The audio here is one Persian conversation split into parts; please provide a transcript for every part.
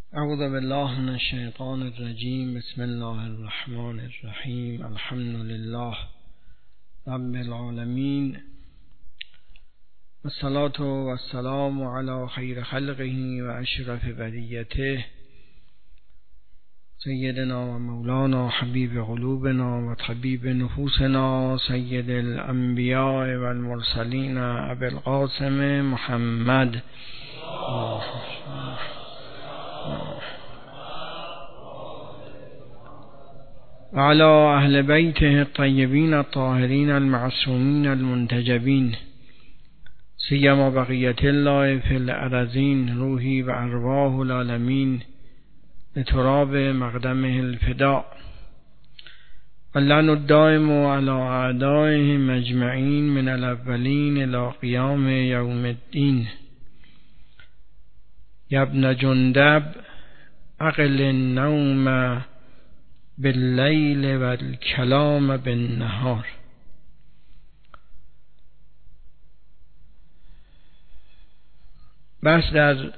اعوذ بالله من الشیطان الرجیم. بسم الله الرحمن الرحیم. الحمد لله رب العالمین، والصلاة والسلام علی خیر خلقه و اشرف بریته سیدنا و مولانا حبیب قلوبنا و طبیب نفوسنا سید الانبیاء و المرسلین ابی القاسم محمد و علی اهل بیته الطیبین الطاهرین المعصومین المنتجبین، سیما بقیت الله فی الارضین، روحی و ارواح العالمین لتراب مقدمه الفداء، واللعن الدائم علی اعدائهم اجمعین من الاولین الی قیام یوم الدین. یا ابن جندب عقل النوم باللیل و الکلام بالنهار. بس در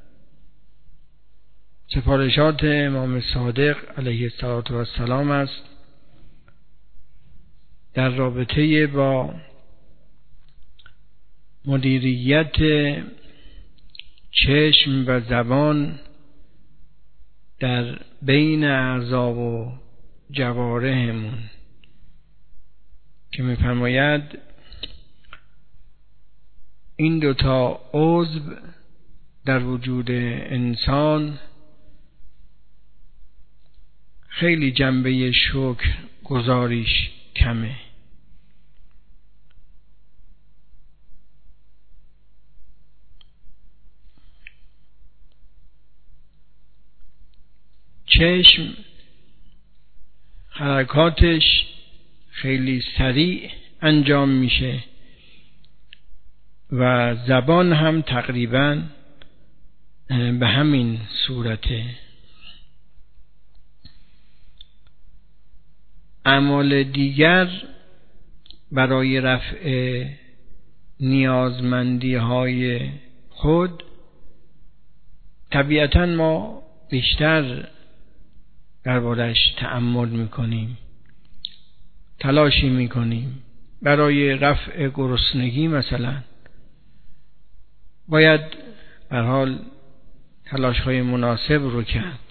سفارشات امام صادق علیه السلام است در رابطه با مدیریت چشم و زبان در بین اعضا و جوارحمون، که می‌فرماید این دوتا عضو در وجود انسان خیلی جنبه شکر گزاریش کمه. چشم حرکاتش خیلی سریع انجام میشه و زبان هم تقریبا به همین صورته. اعمال دیگر برای رفع نیازمندی های خود طبیعتاً ما بیشتر دربارش تأمل میکنیم، تلاشی میکنیم. برای رفع گرسنگی مثلا باید به هر حال تلاش‌های مناسب رو کرد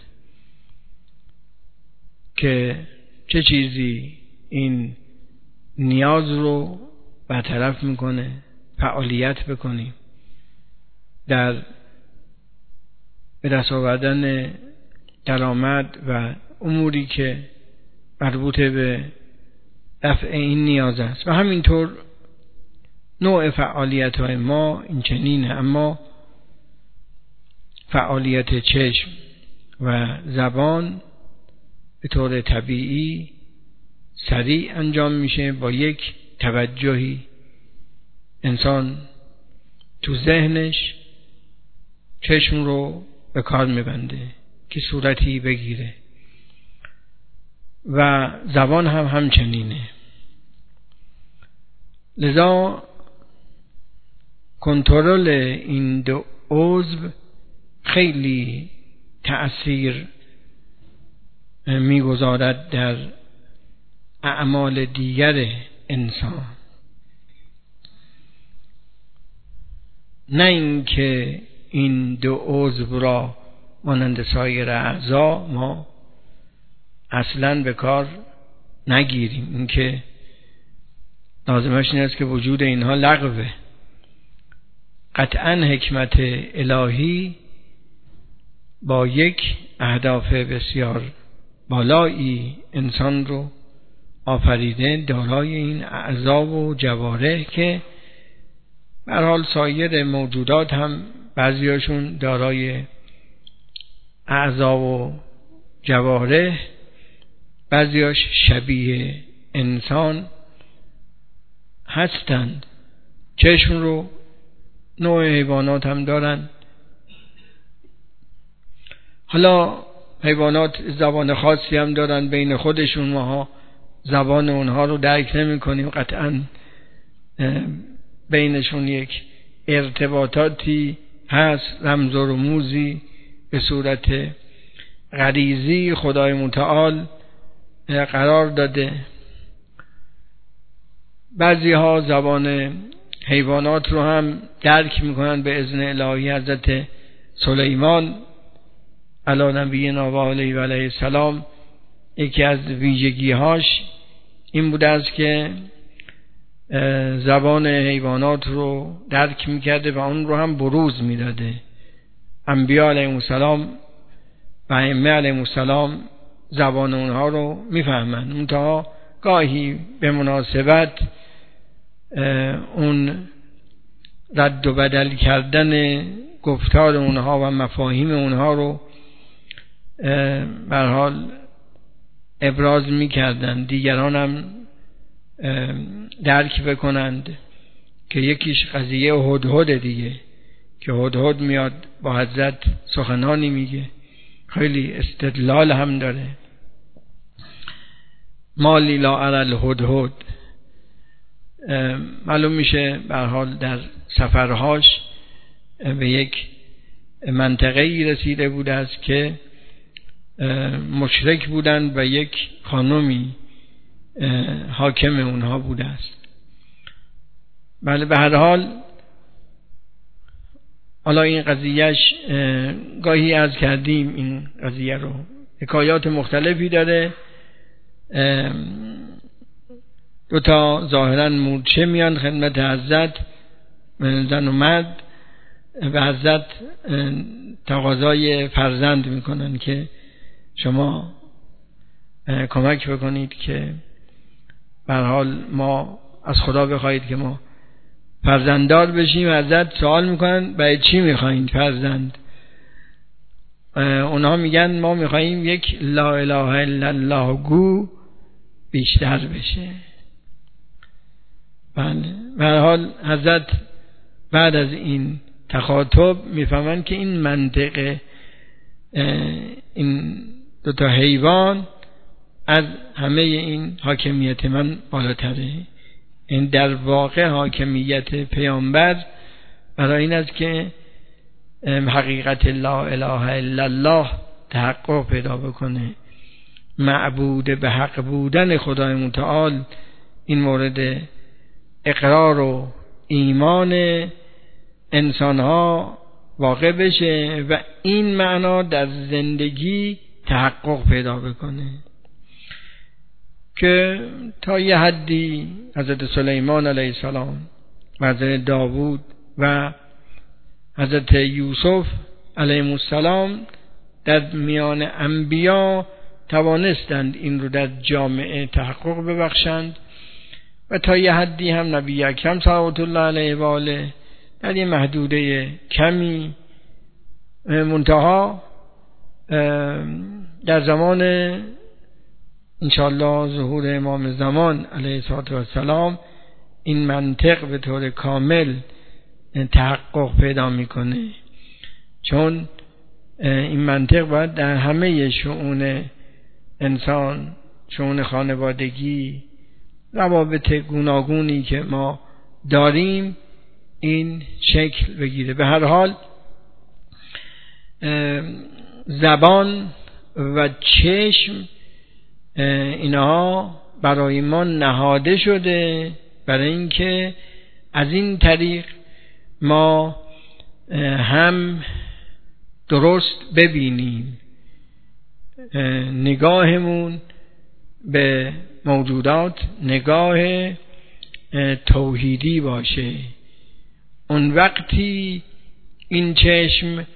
که چه چیزی این نیاز رو برطرف میکنه، فعالیت بکنیم در به دست آوردن درآمد و اموری که مربوط به رفع این نیاز است. و همینطور نوع فعالیت های ما این چنینه، اما فعالیت چشم و زبان به طور طبیعی سریع انجام میشه. با یک توجهی انسان تو ذهنش چشم رو به کار میبنده که صورتی بگیره و زبان هم همچنینه. لذا کنترل این دو عضو خیلی تأثیر میگذارد در اعمال دیگر انسان، نه اینکه این دو عضو را مانند سایر اعضا ما اصلاً به کار نگیریم. اینکه لازمش این است که وجود اینها لغوه. قطعاً حکمت الهی با یک اهداف بسیار بالایی انسان رو آفریده، دارای این اعضا و جوارح که به هر حال سایر موجودات هم بعضیاشون دارای اعضا و جوارح، بعضیاش شبیه انسان هستند. چشم رو نوع حیوانات هم دارن. حالا حیوانات زبان خاصی هم دارن بین خودشون، ماها زبان اونها رو درک نمی کنیم. قطعاً بینشون یک ارتباطاتی هست، رمز و رموزی به صورت غریزی خدای متعال قرار داده. بعضی ها زبان حیوانات رو هم درک میکنن به اذن الهی. حضرت سلیمان علی نبینا و علیه السلام یکی از ویژگی‌هاش این بوده است که زبان حیوانات رو درک میکرده و اون رو هم بروز میداده. انبیاء علیهم السلام و ائمه علیهم السلام زبان اونها رو میفهمن، منتها گاهی به مناسبت اون رد و بدل کردن گفتار اونها و مفاهیم اونها رو به هر حال ابراز میکردن، دیگران هم درک بکنند. که یکیش قضیه هدهد دیگه، که هدهد میاد با حضرت سخنانی میگه، خیلی استدلال هم داره. مالی لا اری الهدهد. معلوم میشه به هر حال در سفرهاش به یک منطقه‌ای رسیده بوده است که مشرک بودند و یک خانمی حاکم اونها بوده است. بله، به هر حال حالا این قضیهش گاهی عرض کردیم، این قضیه رو حکایات مختلفی داره. دو تا ظاهرا مورچه میان خدمت حضرت، زن و مرد، و حضرت تقاضای فرزند میکنن که شما کمک بکنید که به هر حال ما از خدا بخواهید که ما فرزنددار بشیم. حضرت سوال میکنن برای چی میخواهید فرزند؟ اونها میگن ما میخواهیم یک لا اله الا الله گو بیشتر بشه. بله، به هر حال حضرت بعد از این تخاطب میفهمن که این منطقه این دو تا حیوان از همه این حاکمیت من بالاتره. این در واقع حاکمیت پیامبر برای این است که حقیقت لا اله الا الله تحقق پیدا بکنه. معبود به حق بودن خدای متعال این مورد اقرار و ایمان انسانها واقع بشه و این معنا در زندگی تحقق پیدا بکنه. که تا یه حدی حضرت سلیمان علیه السلام و حضرت داوود و حضرت یوسف علیه السلام در میان انبیا توانستند این رو در جامعه تحقق ببخشند و تا یه حدی هم نبی اکرم صلوات الله علیه و آله در یه محدوده کمی. منتها در زمان انشاءالله ظهور امام زمان علیه السلام این منطق به طور کامل تحقق پیدا میکنه، چون این منطق باید در همه شؤون انسان، شؤون خانوادگی، روابط گوناگونی که ما داریم این شکل بگیره. به هر حال زبان و چشم اینها برای ما نهاده شده برای اینکه از این طریق ما هم درست ببینیم، نگاهمون به موجودات نگاه توحیدی باشه. اون وقتی این چشم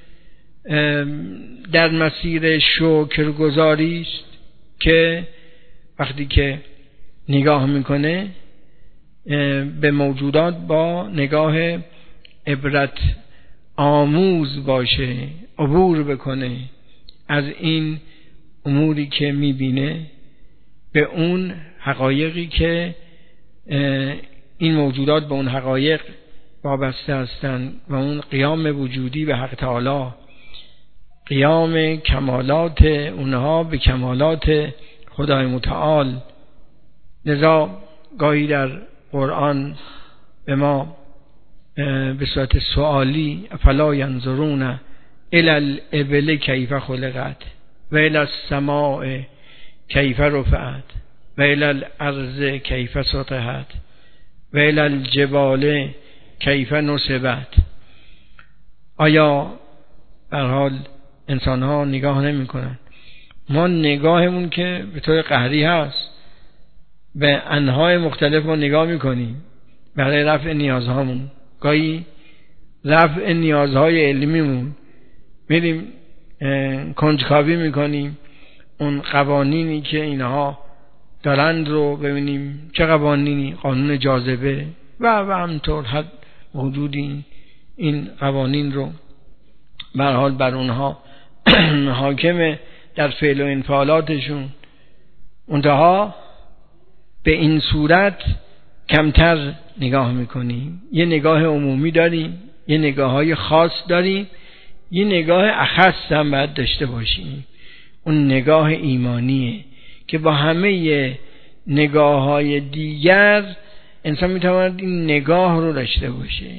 در مسیر شکرگزاری است که وقتی که نگاه میکنه به موجودات با نگاه عبرت آموز باشه، عبور بکنه از این اموری که میبینه به اون حقایقی که این موجودات به اون حقایق وابسته هستند و اون قیام وجودی به حق تعالی، قیام کمالات اونها به کمالات خدای متعال. لذا گاهی در قرآن به ما به صورت سوالی افلا ینظرون الی الابل کیف خلقت و الی السماء کیف رفعت و الی الارض کیف سطحت و الی الجبال کیف نصبت. آیا به هر حال انسان ها نگاه نمی کنن؟ ما نگاهمون که به طور قهری هست به انواع مختلف ما نگاه میکنیم برای رفع نیازهامون. گاهی رفع نیازهای علمیمون میریم کنجکاوی میکنیم اون قوانینی که اینها دارند رو ببینیم، چه قوانینی، قانون جاذبه و همطور حد حدودی این قوانین رو به هر حال بر اونها حاکمه در فعل و انفعالاتشون. منتها به این صورت کمتر نگاه میکنیم. یه نگاه عمومی داریم، یه نگاه های خاص داریم، یه نگاه اخص هم باید داشته باشیم. اون نگاه ایمانیه که با همه نگاه های دیگر انسان میتواند این نگاه رو داشته باشه.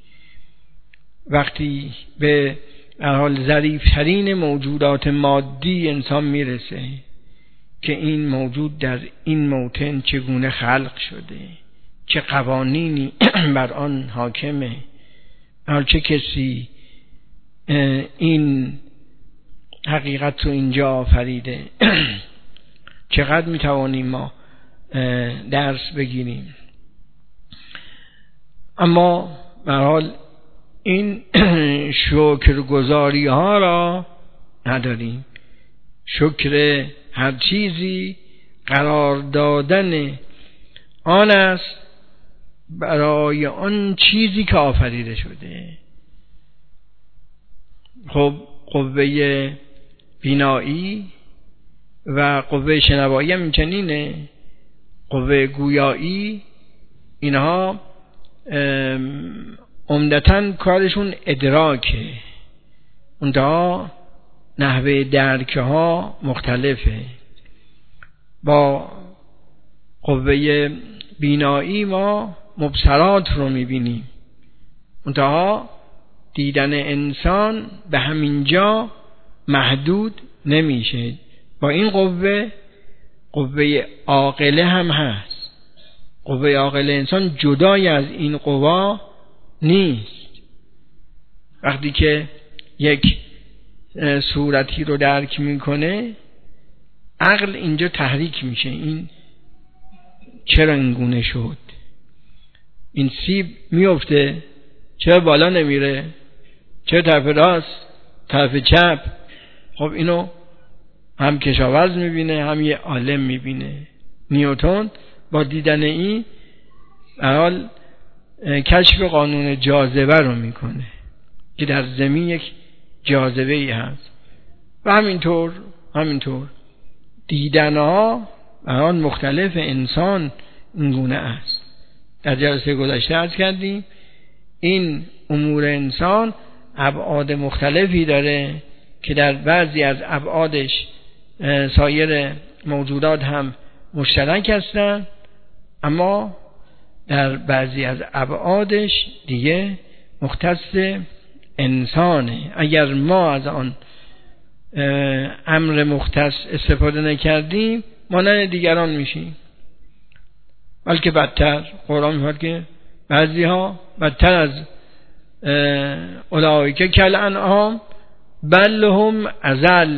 وقتی به هر حال ظریف‌ترین موجودات مادی انسان میرسه که این موجود در این موطن چگونه خلق شده، چه قوانینی بر آن حاکمه، چه کسی این حقیقت رو اینجا آفریده، چقدر میتوانیم ما درس بگیریم. اما به هر حال این شکرگزاری ها را نداریم. شکر هر چیزی قرار دادن آن است برای آن چیزی که آفریده شده. خب قوه بینایی و قوه شنوایی هم چنینه، قوه گویایی، اینها عمدتاً کارشون ادراکه، اونجا نحوه درک ها مختلفه. با قوه بینایی ما مبصرات رو میبینیم، اونجا دیدن انسان به همینجا محدود نمیشه. با این قوه عاقله هم هست. قوه عاقله انسان جدای از این قوا نیست. وقتی که یک صورتی رو درک میکنه عقل اینجا تحریک میشه، این چرا اینگونه شد، این سیب میفته چرا بالا نمیره، چرا طرف راست طرف چپ. خب اینو هم کشاورز میبینه هم یه عالم میبینه. نیوتن با دیدن این حال کشف قانون جاذبه رو میکنه که در زمین یک جاذبه ای هست و همینطور دیدنها آن مختلف انسان اینگونه است. در جلسه گذشته عرض کردیم این امور انسان ابعاد مختلفی داره که در بعضی از ابعادش سایر موجودات هم مشترک هستند، اما در بعضی از ابعادش دیگه مختص انسانه. اگر ما از آن امر مختص استفاده نکردیم مانند دیگران میشیم، بلکه بدتر. قرآن میگه که بعضی ها بدتر از اولئک کالانعام بل هم اضل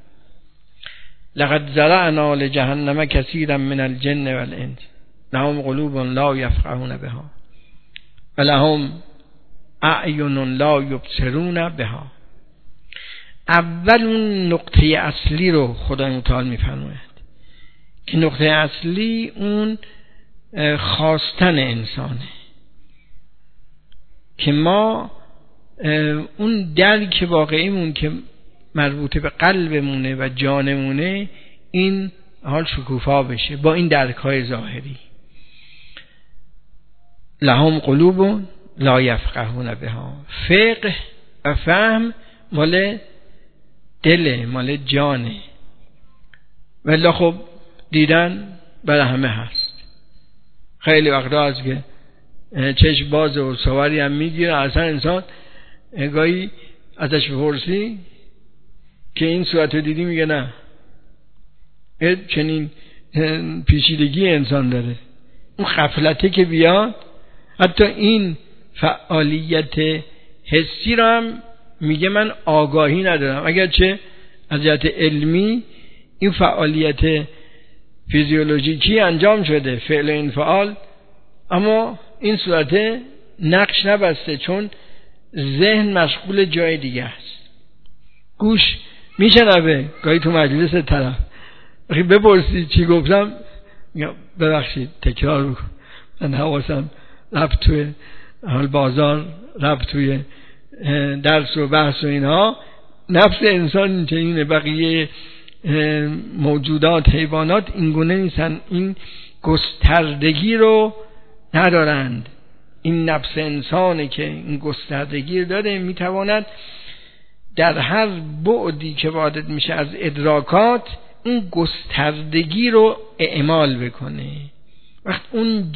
لقد زرعنا لجهنم کثیرا من الجن والانس لهم قلوب لا یفقهون بها ولهم اعین لا یبصرون بها. اول اون نقطه اصلی رو خدای متعال میفرماید که نقطه اصلی اون خواستن انسانه که ما اون درک واقعیمون که مربوط به قلبمونه و جانمونه این حال شکوفا بشه با این درک های ظاهری. لهم قلوب لا یفقهون بها. فقه و فهم مال دله، مال جانه، ولی خب دیدن برای همه هست. خیلی وقتا هست که چشم باز و سواری هم میگیره، اصلا انسان گاهی ازش بپرسی که این صورت رو دیدی، میگه نه. چنین پیچیدگی انسان داره. اون غفلته که بیاد، حتی این فعالیت حسی رو هم میگه من آگاهی ندارم، اگرچه از جهت علمی این فعالیت فیزیولوژیکی انجام شده، فعل و انفعال، اما این صورت نقش نبسته، چون ذهن مشغول جای دیگه است. گوش میشنوه، گاهی تو مجلس طرف بپرسی چی گفتم، ببخشید تکرار بکن، من حواسم رفت توی حال بازار، رفت توی درس و بحث و اینها. نفس انسان اینه، بقیه موجودات حیوانات این گونه نیستن، این گستردگی رو ندارند. این نفس انسانه که این گستردگی رو داره، میتواند در هر بعدی که وارد میشه از ادراکات اون گستردگی رو اعمال بکنه. وقت اون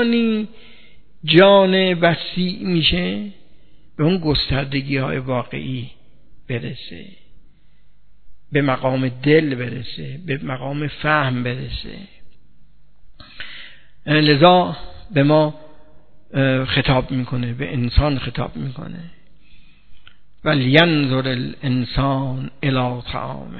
جان وسیع میشه، به اون گستردگی های واقعی برسه، به مقام دل برسه، به مقام فهم برسه. لذا به ما خطاب میکنه، به انسان خطاب میکنه. ولینظر الانسان الی طعامه.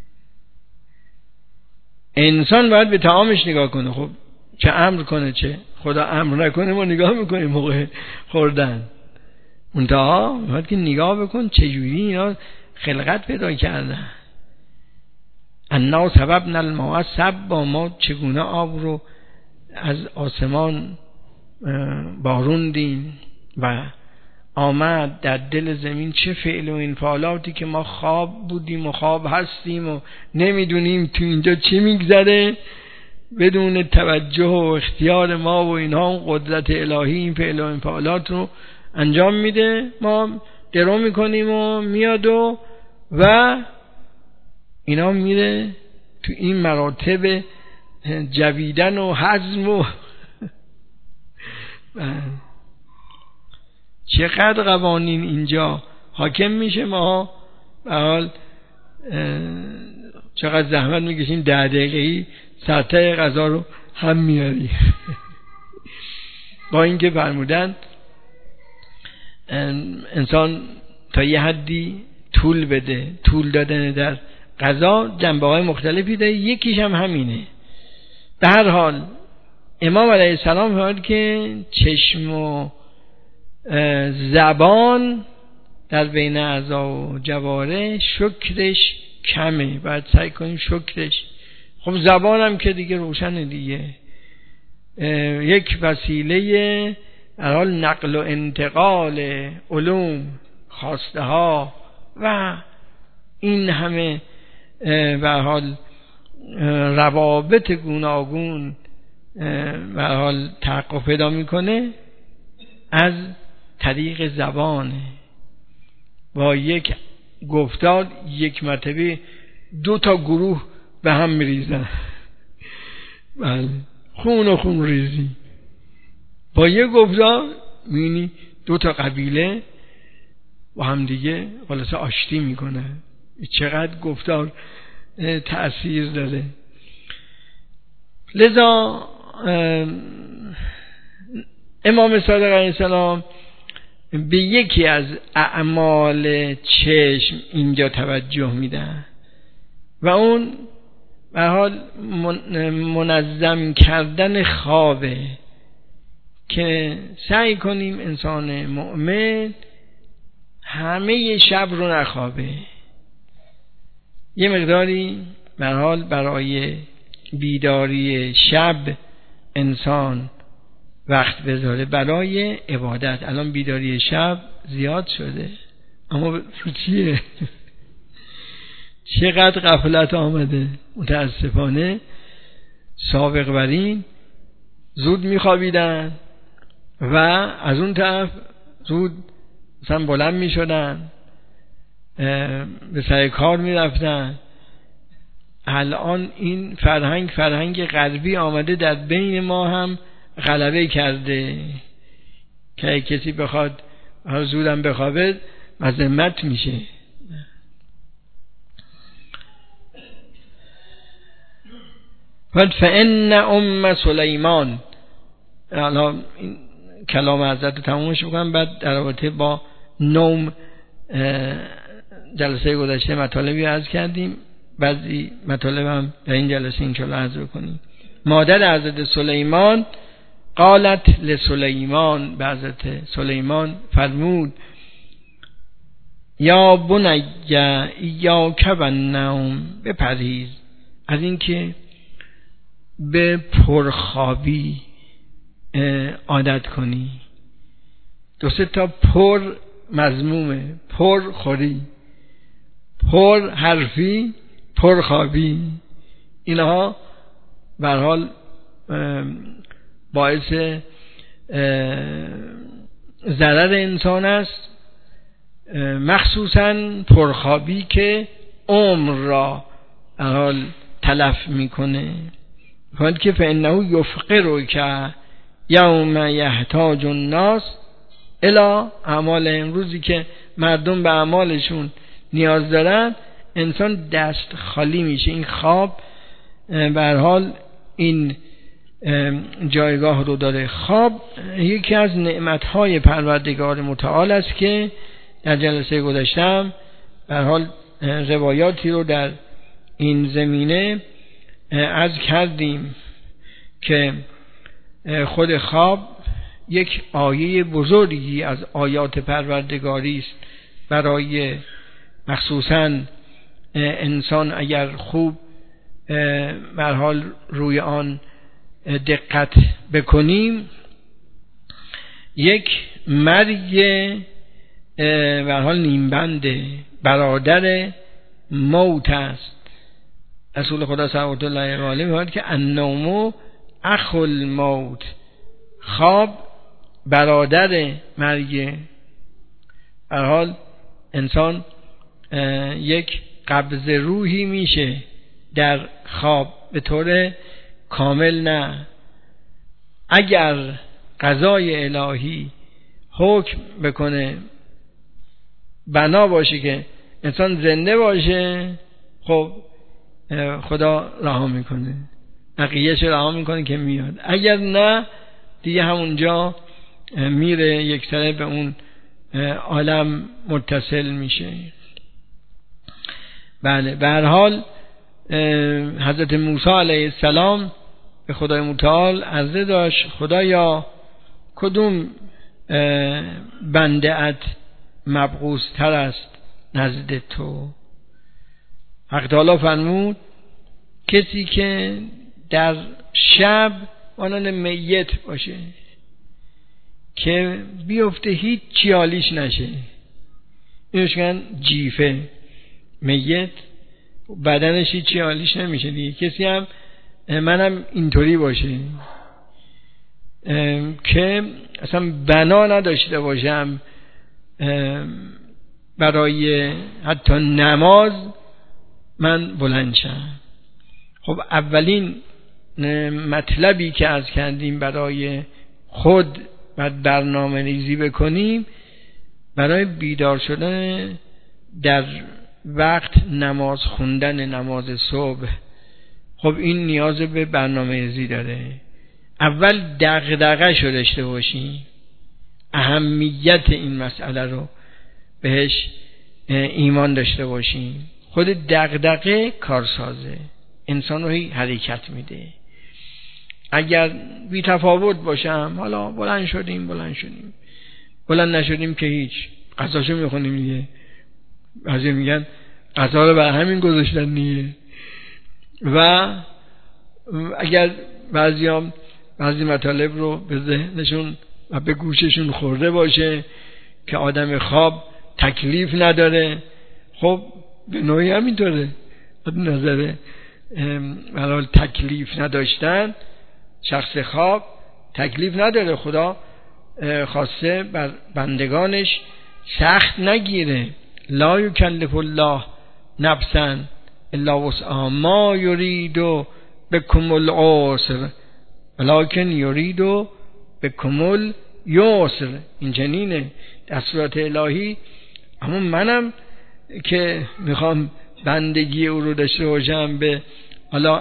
انسان باید به طعامش نگاه کنه. خب چه امر کنه چه خدا امر نکنه، ما نگاه میکنیم موقع خوردن. منتها باید که نگاه بکن چجوری اینا خلقت پیدا کردن. انا سببنا الماء سبا، ما چگونه آب رو از آسمان باروندیم و آمد در دل زمین. چه فعل و انفعالاتی که ما خواب بودیم و خواب هستیم و نمیدونیم تو اینجا چی میگذره، بدون توجه و اختیار ما و اینها قدرت الهی این فعل و انفعالات رو انجام میده. ما درو میکنیم و میاد و اینا میره تو این مراتب جویدن و هضم و چقدر قوانین اینجا حاکم میشه. ما به حال چقدر زحمت میکشیم 10 دقیقه‌ای سرتای غذا رو هم میاریم. با اینکه فرمودن انسان تا یه حدی طول بده، طول دادن در غذا جنبه‌های مختلفی داره، یکیش هم همینه. به هر حال امام علیه السلام فرمود که چشم و زبان در بین اعضا و جواره شکرش کمه، باید سعی کنیم شکرش. خب زبان هم که دیگه روشنه دیگه، یک وسیله در حال نقل و انتقال علوم، خواسته ها و این همه به حال روابط گوناگون به حال تحقق پیدا میکنه از طریق زبانه. با یک گفتار یک مرتبه 2 گروه به هم میریزن. بله، خون و خون ریزی. با یک گفتار میبینی 2 قبیله با هم دیگه خلاصه آشتی میکنه. چقدر گفتار تأثیر داره. لذا امام صادق علیه السلام به یکی از اعمال چشم اینجا توجه میدن و اون به حال منظم کردن خوابه، که سعی کنیم انسان مؤمن همه شب رو نخوابه، یه مقداری به حال برای بیداری شب انسان وقت بذاره برای عبادت. الان بیداری شب زیاد شده، اما چیه؟ چقدر غفلت آمده. متاسفانه سابق برین زود میخوابیدن و از اون طرف زود مثلا بلند میشدن، به سر کار میرفتن. الان این فرهنگ غربی آمده در بین ما هم غلبه کرده که کسی بخواد زودم بخوابه مذمت میشه. فإن ام سلیمان، الان کلام حضرت تمومش بکنم، بعد در رابطه با نوم جلسه گذشته مطالبی عرض کردیم، بعضی مطالب هم در این جلسه انشاءالله عرض بکنیم. مادر حضرت سلیمان قالت لسلیمان، به حضرت سلیمان فرمود یا بنی ایاک و النوم، بپرهیز از این که به پرخوابی عادت کنی. دو سه تا پر مذمومه، پر خوری، پر حرفی، پر خوابی، اینها به هر حال باعث ضرر انسان است، مخصوصا پرخوابی که عمر را به هر حال تلف میکنه. وقتی که فإنه یفقرک یوم یحتاج الناس الی اعمال، امروزی که مردم به اعمالشون نیاز دارن انسان دست خالی میشه. این خواب به هر حال این جایگاه رو داره. خواب یکی از نعمتهای پروردگار متعال است که در جلسه گذشتم به هر حال روایاتی رو در این زمینه عرض کردیم که خود خواب یک آیه بزرگی از آیات پروردگاری است برای مخصوصاً انسان اگر خوب به هر حال روی آن دقت بکنیم. یک مرگ به هر حال نیمبند، برادر موت است. رسول خدا صلوات الله علیه میگه که النوم اخو الموت، خواب برادر مرگ. به هر حال انسان یک قبض روحی میشه در خواب، به طور کامل نه. اگر قضای الهی حکم بکنه بنا باشه که انسان زنده باشه، خب خدا رها میکنه، بقیه‌اش رها میکنه که میاد. اگر نه دیگه همونجا میره، یک سره به اون عالم متصل میشه. بله، به هر حال حضرت موسی علیه السلام به خدای متعال عرضه داشت خدایا کدوم بنده ات مبغوث تر است نزد تو؟ حق تعالی فرمود کسی که در شب آنان میت باشه، که بیفته هیچ چیالیش نشه، اینوش کن جیفه، میت بدنش هیچ چیالیش نمیشه دیگه. کسی هم منم اینطوری باشه که اصلا بنا نداشته باشم برای حتی نماز من بلند شم. خب اولین مطلبی که از کردیم برای خود باید برنامه ریزی بکنیم برای بیدار شدن در وقت نماز خوندن، نماز صبح. خب این نیاز به برنامه ریزی داره. اول دغدغه شو داشته باشی، اهمیت این مسئله رو بهش ایمان داشته باشیم. خود دغدغه کارسازه، انسان رو حرکت میده. اگر بی تفاوت باشم، حالا بلند شدیم بلند نشدیم که هیچ، قضاشو میخونیم دیگه. بعضی میگن قضا رو بر همین گذاشتن دیگه. و اگر بعضی مطالب رو به ذهنشون و به گوششون خورده باشه که آدم خواب تکلیف نداره، خب به نوعی همینطوره. از نظر حالا تکلیف نداشتن، شخص خواب تکلیف نداره. خدا خواسته بر بندگانش سخت نگیره. لا یکلف الله نفسا الا وسعها ما یرید بکم العسر ولکن یرید بکم الیسر. این چنینه دستورات الهی اما منم که میخوام بندگی او رو داشته باشم، به حالا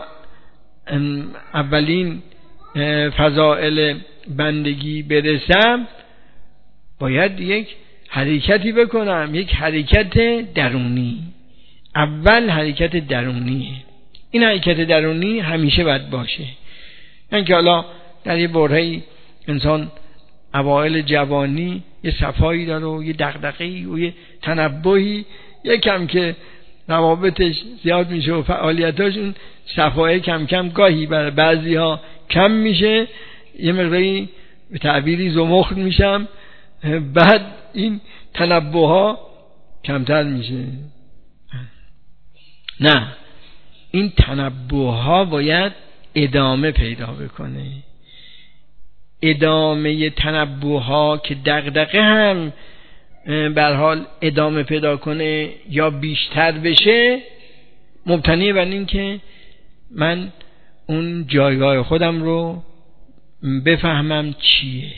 اولین فضائل بندگی برسم، باید یک حرکتی بکنم، یک حرکت درونی. اول حرکت درونیه. این حرکت درونی همیشه باید باشه. یعنی که حالا در یه برهه‌ای انسان اوائل جوانی یه صفایی داره و یه دغدغه‌ای و یه تنبهی، یکم که روابطش زیاد میشه و فعالیتاش، اون صفای کم کم گاهی برای بعضی‌ها کم میشه، یه مقداری به تعبیری زمخت میشم، بعد این تنبه‌ها کمتر میشه. نه، این تنبه‌ها باید ادامه پیدا بکنه. ادامه تنبه‌ها که دغدغه هم به هر حال ادامه پیدا کنه یا بیشتر بشه، مبتنی بر این که من اون جایگاه خودم رو بفهمم چیه،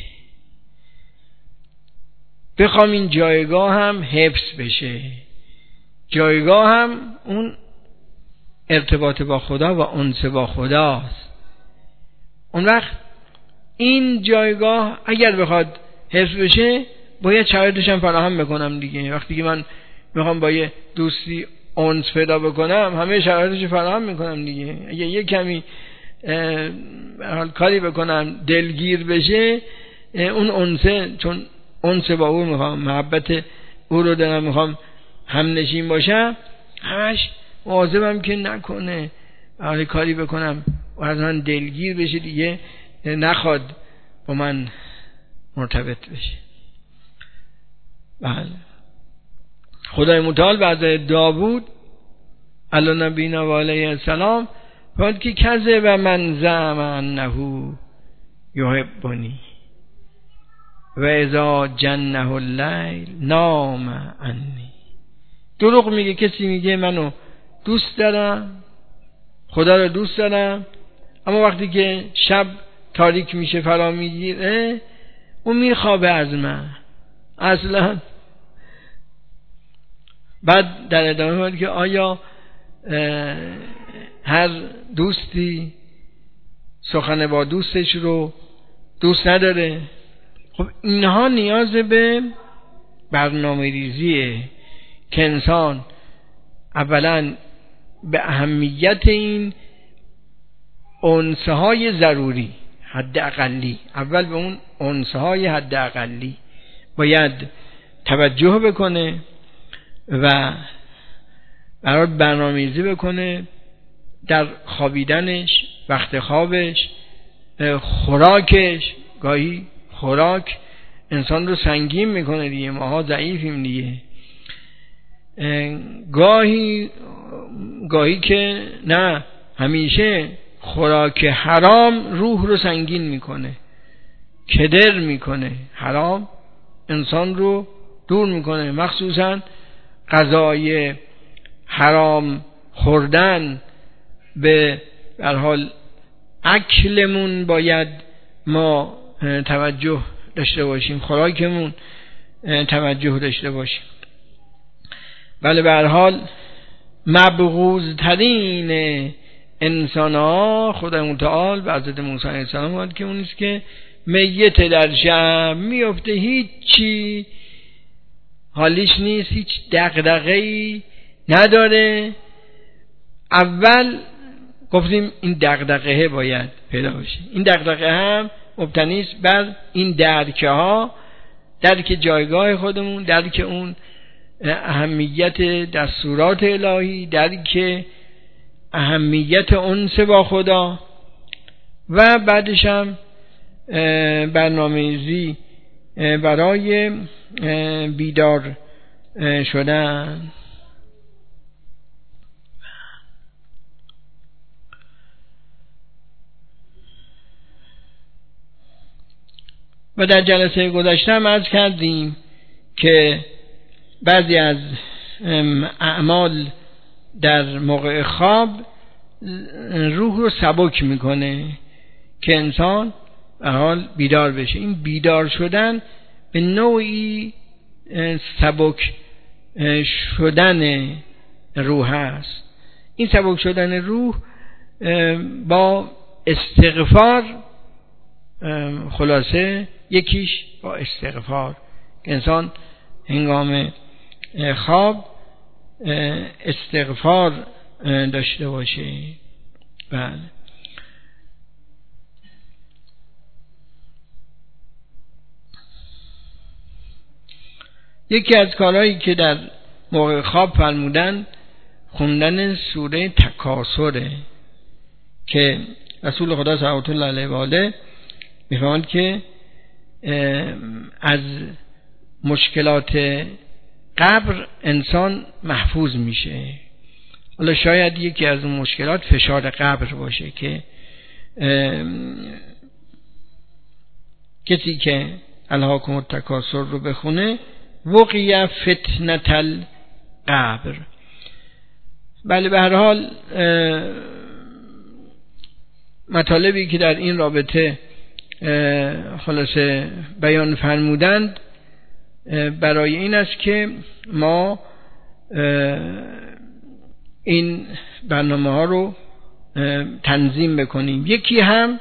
بخوام این جایگاه هم حفظ بشه. جایگاه هم اون ارتباط با خدا و انس با خداست. اون وقت این جایگاه اگر بخواد حفظ بشه، باید شرایطش هم فراهم بکنم دیگه. وقتی که من میخوام با یه دوستی انس پیدا بکنم، همه شرایطش فراهم میکنم دیگه. اگه یه کمی حال کاری بکنم دلگیر بشه، اون انسه، چون انس با او میخوام، محبت او رو دارم، میخوام هم نشین باشم، همش مواظبم که نکنه حال کاری بکنم و از من دلگیر بشه دیگه، نخواد با من مرتبط بشه. بله، خدای متعال بعد داوود علی نبینا و علیه السلام فرمود که کذب من زعم انه یحبنی و اذا جنه اللیل نام عنی. دروغ میگه کسی میگه منو دوست دارم، خدا رو دوست دارم، اما وقتی که شب تاریک میشه فرا میگیره، اون میخوابه از من اصلا. بعد در ادامه میگه که آیا هر دوستی سخن با دوستش رو دوست نداره؟ خب اینها نیاز به برنامه ریزیه که انسان اولا به اهمیت این انسهای ضروری، حد اقلی، اول به اون انسهای حد اقلی باید توجه بکنه و برای برنامه‌ریزی بکنه در خوابیدنش، وقت خوابش، خوراکش. گاهی خوراک انسان رو سنگین میکنه دیگه، ماها ضعیفیم دیگه. گاهی که نه، همیشه خوراک حرام روح رو سنگین میکنه، کدر میکنه. حرام انسان رو دور میکنه، مخصوصا غذای حرام خوردن. به هر حال اکلمون باید ما توجه داشته باشیم، خوراکمون توجه داشته باشیم. بله، به هر حال مبغوض ترین انسان ها خدای متعال به حضرت موسی علیه السلام بود که اونیست که میت در شب میفته، هیچی حالیش نیست، هیچ دغدغه‌ای نداره. اول گفتیم این دغدغه باید پیدا بشه. این دغدغه هم مبتنی است بر این درک‌ها، درک جایگاه خودمون، درک اون اهمیت دستورات الهی، درک اهمیت انس با خدا، و بعدش هم برنامه‌ریزی برای بیدار شدن. و در جلسه گذشته هم عرض کردیم که بعضی از اعمال در موقع خواب روح رو سبک میکنه که انسان به حال بیدار بشه. این بیدار شدن به نوعی سبک شدن روح است. این سبک شدن روح با استغفار، خلاصه یکیش با استغفار که انسان هنگام خواب استغفار داشته باشه. بله. یکی از کارهایی که در موقع خواب فرمودن خوندن سوره تکاثره که رسول خدا صلوات الله علیه و آله میفرماند که از مشکلات قبر انسان محفوظ میشه. حالا شاید یکی از اون مشکلات فشار قبر باشه که کسی که الهاکم التکاثر رو بخونه وقیع فتنة القبر. بله، به هر حال مطالبی که در این رابطه خلاصه بیان فرمودند برای این است که ما این برنامه ها رو تنظیم بکنیم. یکی هم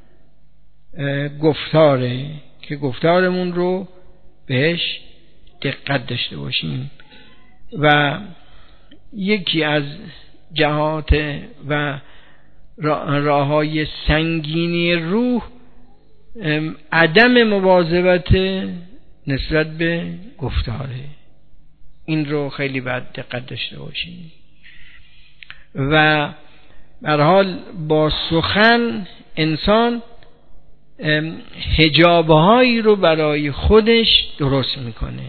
گفتاره که گفتارمون رو بهش دقت داشته باشیم و یکی از جهات و راههای سنگینی روح عدم مواظبت نسبت به گفتاره. این رو خیلی باید دقت داشته باشیم و به هر حال با سخن انسان حجابهایی رو برای خودش درست میکنه.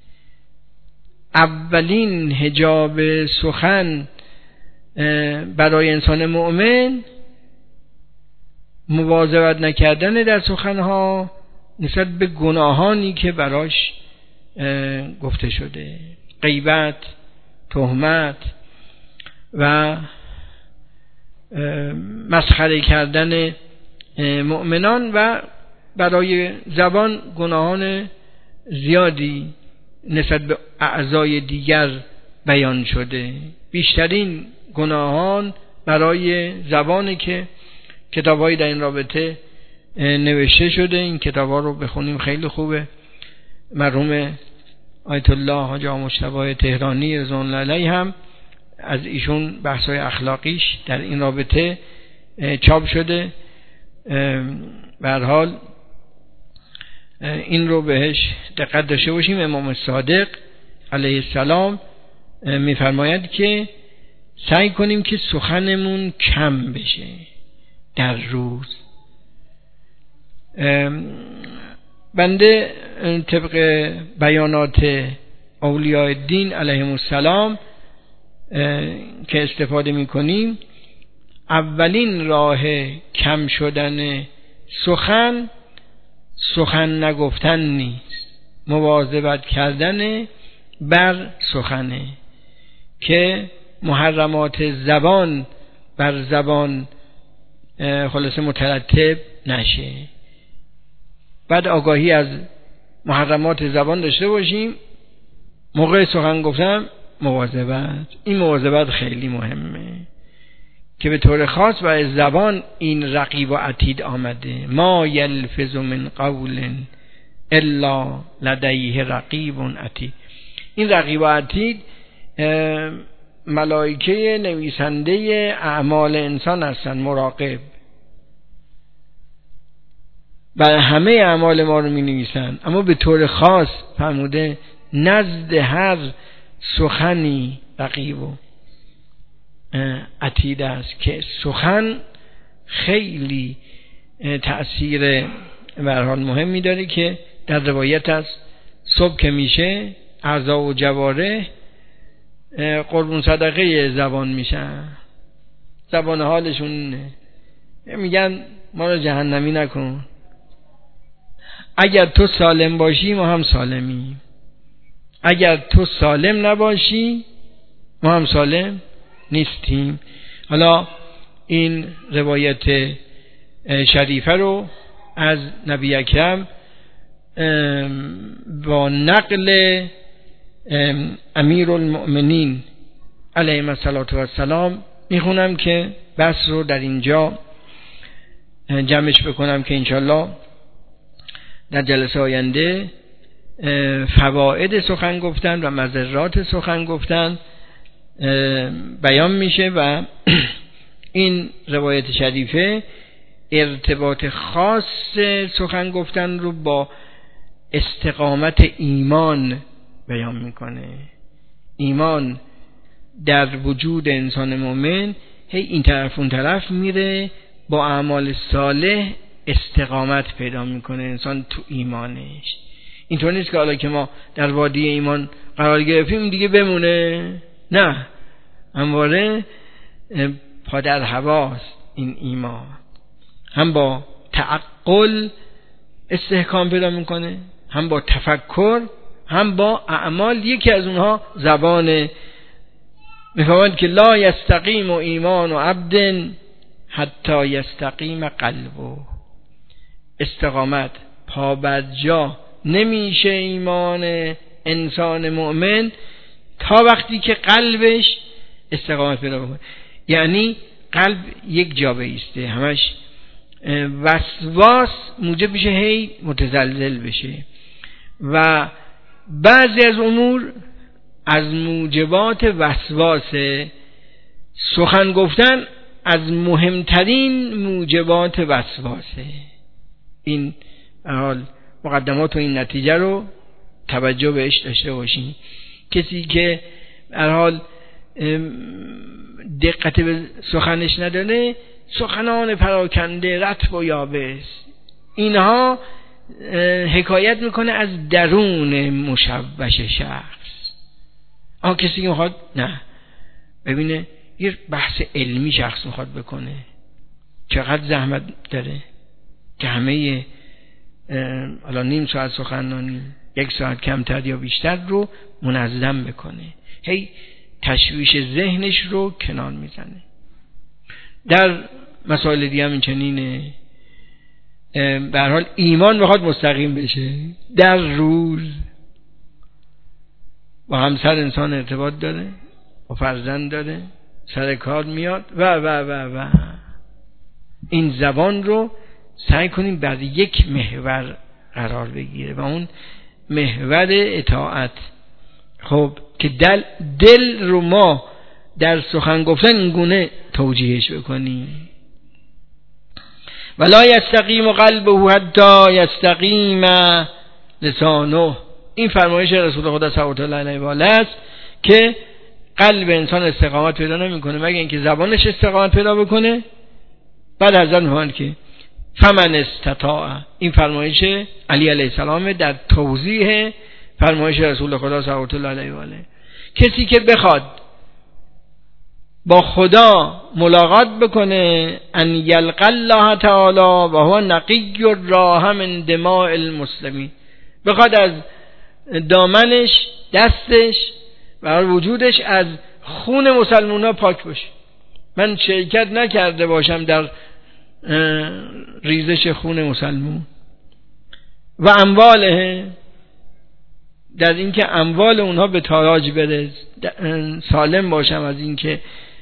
اولین حجاب سخن برای انسان مؤمن مواظبت نکردن در سخنها نسبت به گناهانی که براش گفته شده، غیبت، تهمت و مسخره کردن مؤمنان و برای زبان گناهان زیادی نسبت به اعضای دیگر بیان شده. بیشترین گناهان برای زبانی که کتاب‌هایی در این رابطه نوشته شده. این کتاب‌ها رو بخونیم، خیلی خوبه. مرحوم آیت الله حاجی آقا مجتبی تهرانی رضوان الله علیه هم از ایشون بحث‌های اخلاقیش در این رابطه چاپ شده. به هر حال این رو بهش دقت داشته باشیم. امام صادق علیه السلام میفرماید که سعی کنیم که سخنمون کم بشه در روز. بنده طبق بیانات اولیاء الدین علیهم السلام که استفاده میکنیم، اولین راه کم شدن سخن نگفتن نیست، مواظبت کردن بر سخنه که محرمات زبان بر زبان خلاصه مترتب نشه. بعد آگاهی از محرمات زبان داشته باشیم. موقع سخن گفتم مواظبت، این مواظبت خیلی مهمه که به طور خاص برای زبان این رقیب و عتید آمده. ما یلفظ من قول الا لدیه رقیب عتید. این رقیب و عتید ملائکه نویسنده اعمال انسان هستن، مراقب، برای همه اعمال ما رو می نویسن. اما به طور خاص فرموده نزد هر سخنی رقیب و عتید است که سخن خیلی تأثیر به هر حال مهمی داره که در روایت است صبح که میشه اعضا و جواره قربون صدقه زبان میشن. زبان حالشون میگن ما رو جهنمی نکن، اگر تو سالم باشی ما هم سالمیم، اگر تو سالم نباشی ما هم سالم نیستیم. حالا این روایت شریفه رو از نبی اکرم با نقل امیر المؤمنین علیه السلام میخونم که بس رو در اینجا جمعش بکنم که انشالله در جلسه آینده فواید سخن گفتن و مضرات سخن گفتن بیان میشه و این روایت شریفه ارتباط خاص سخن گفتن رو با استقامت ایمان بیان میکنه. ایمان در وجود انسان مومن هی این طرف اون طرف میره، با اعمال صالح استقامت پیدا میکنه انسان تو ایمانش. اینطور نیست که حالا که ما در وادی ایمان قرار گرفتیم دیگه بمونه، نه، همواره پادر هواست این ایمان. هم با تعقل استحکام پیدا میکنه، هم با تفکر، هم با اعمال. یکی از اونها زبانه. میفهمند که لا یستقیم ایمان و عبد حتی یستقیم قلبه. استقامت پابرجا نمیشه ایمان انسان مؤمن تا وقتی که قلبش استقامت پیدا بکنه. یعنی قلب یک جا بایسته، همش وسواس موجب بشه هی متزلزل بشه و بعضی از امور از موجبات وسواس. سخن گفتن از مهمترین موجبات وسواسه. این حال مقدمات و این نتیجه رو توجه بهش داشته باشین. کسی که در حال دقت به سخنش نداره، سخنان پراکنده رطب و یابس، اینها حکایت میکنه از درون مشوش شخص. کسی که میخواد نه ببینه یه بحث علمی شخص میخواد بکنه، چقدر زحمت داره که همه الان نیم ساعت سخنرانی، 1 ساعت کمتر یا بیشتر رو منظم بکنه، هی تشویش ذهنش رو کنار میزنه. در مسائل دیگه هم این چنینه. به هر حال ایمان میخواد مستقیم بشه. در روز با همسر انسان ارتباط داره، با فرزند داره، سر کار میاد و این زبان رو سعی کنیم بر یک محور قرار بگیره و اون محور اطاعت. خب که دل رو ما در سخن گفتن این گونه توجیهش بکنیم. ولا یستقیم قلبه حتی یستقیم لسانه. این فرمایش رسول خدا صلی الله علیه و آله است که قلب انسان استقامت پیدا نمیکنه مگر اینکه زبانش استقامت پیدا بکنه. بعد حضرت میفرمایند که فمن استطاع، این فرمایش علی علیه السلام در توضیح فرمایش رسول خدا صلی الله علیه و آله، کسی که بخواد با خدا ملاقات بکنه، ان یلقى الله تعالی و هو نقی الراح من دماء المسلمین، بخواد از دامنش، دستش و وجودش از خون مسلمان‌ها پاک باشه. من شرکت نکرده باشم در ریزش خون مسلمان و امواله، در اینکه اموال اونها به تاراج بره، سالم باشم از اینکه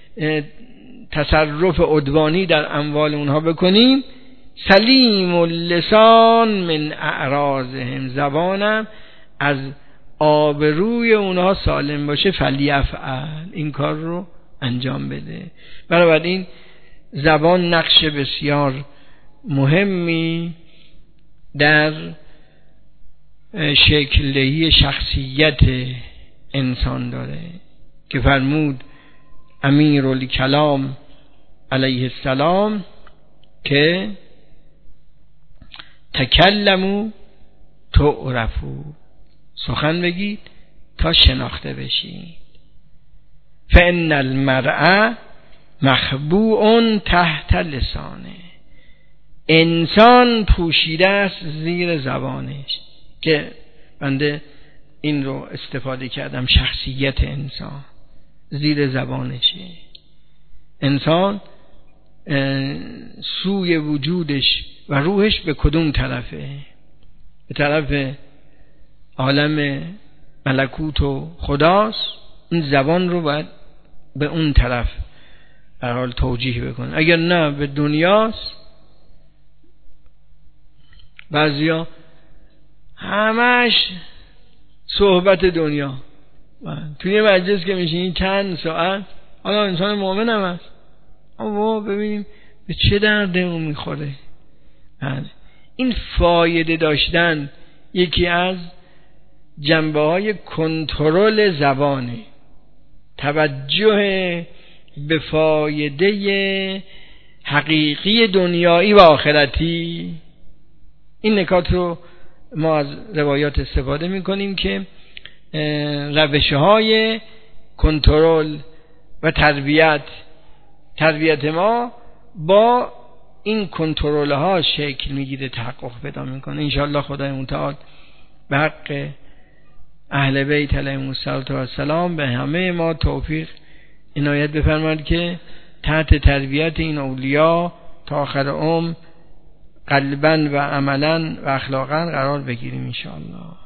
تصرف عدوانی در اموال اونها بکنیم. سلیم اللسان من اعراضهم، زبانم از آبروی اونها سالم باشه. فلیفعل، این کار رو انجام بده. بنابراین زبان نقش بسیار مهمی در شکل‌دهی شخصیت انسان داره که فرمود امیرالکلام علیه السلام که تکلموا تعرفوا، سخن بگید تا شناخته بشید. فان المرء مخبوء تحت لسانه، انسان پوشیده است زیر زبانش. که بنده این رو استفاده کردم، شخصیت انسان زیر زبانشه. انسان سوی وجودش و روحش به کدوم طرفه؟ به طرف عالم ملکوت و خداست، این زبان رو باید به اون طرف به حال توجیه بکنه. اگر نه به دنیاست، بعضیا همش صحبت دنیا، توی مجلس که میشین چند ساعت، حالا انسان مؤمن هم هست اما ببینیم به چه دردمون میخوره. این فایده داشتن یکی از جنبه‌های کنترل زبانه، توجه به فایده حقیقی دنیایی و آخرتی. این نکات رو ما از روایات استفاده میکنیم که روش‌های کنترل و تربیت ما با این کنترل ها شکل میگیره، تحقق پیدا میکنه. انشاءالله خدای متعال به حق اهل بیت علیهم السلام به همه ما توفیق عنایت بفرماید که تحت تربیت این اولیا تا آخر عمر قلباً و عملاً و اخلاقاً قرار بگیریم انشاءالله.